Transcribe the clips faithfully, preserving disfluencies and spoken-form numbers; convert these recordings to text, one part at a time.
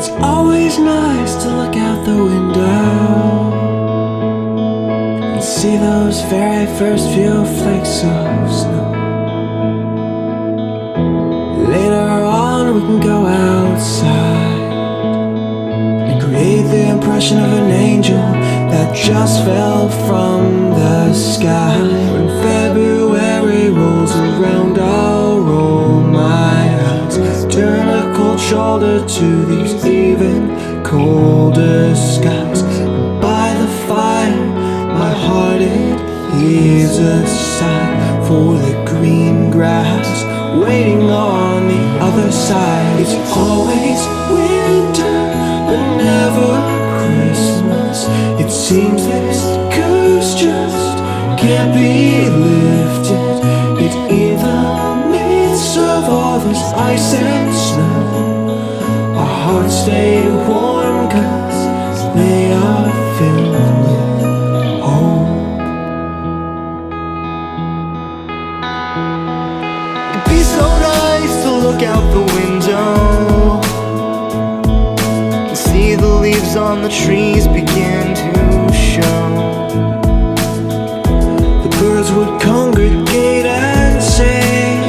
It's always nice to look out the window and see those very first few flakes of snow. Later on we can go outside and create the impression of an angel that just fell from the sky. When February rolls around, I'll roll my eyes, turn a cold shoulder to these even colder skies. And by the fire, my heart it heaves a sigh for the green grass waiting on the other side. It's always winter, but never Christmas. It seems this curse just can't be lifted. Yet in the midst of all this ice and snow, our hearts stay warm, 'cause they are filled with hope. It'd be so nice to look out the window and see the leaves on the trees begin to show. The birds would congregate and sing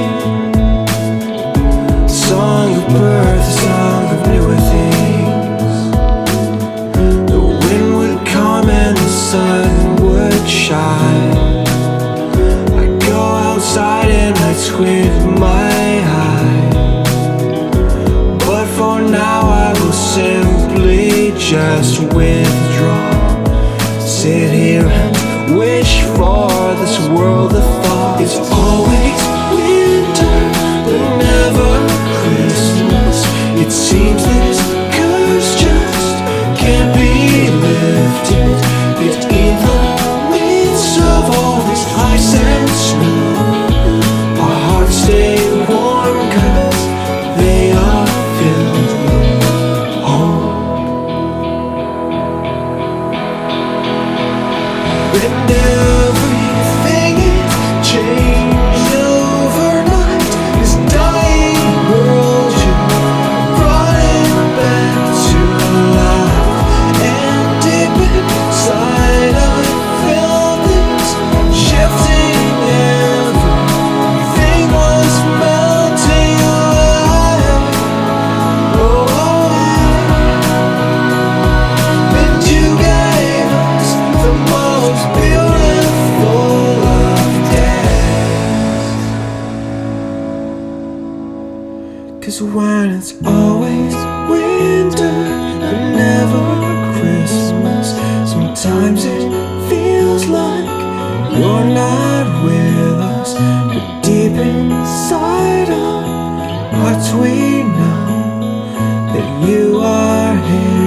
a song of birth, a song of newer things. The wind would come and the sun would shine. I'd go outside and I'd squint my eye, but for now I will simply just withdraw, sit here and wish for this world of thought. It's always winter, but never Christmas. It seems this curse just can't be lifted. Yet in the midst of all this ice and snow, our hearts stay warm, 'cause they are filled with hope. And everything is changed overnight. This dying world, you brought it back to life. And deep inside I felt this shifting. Everything was melting away. Oh, and you gave us the most beautiful of days. 'Cause when it's always winter and never Christmas, sometimes it feels like you're not with us. But deep inside our hearts we know that you are here.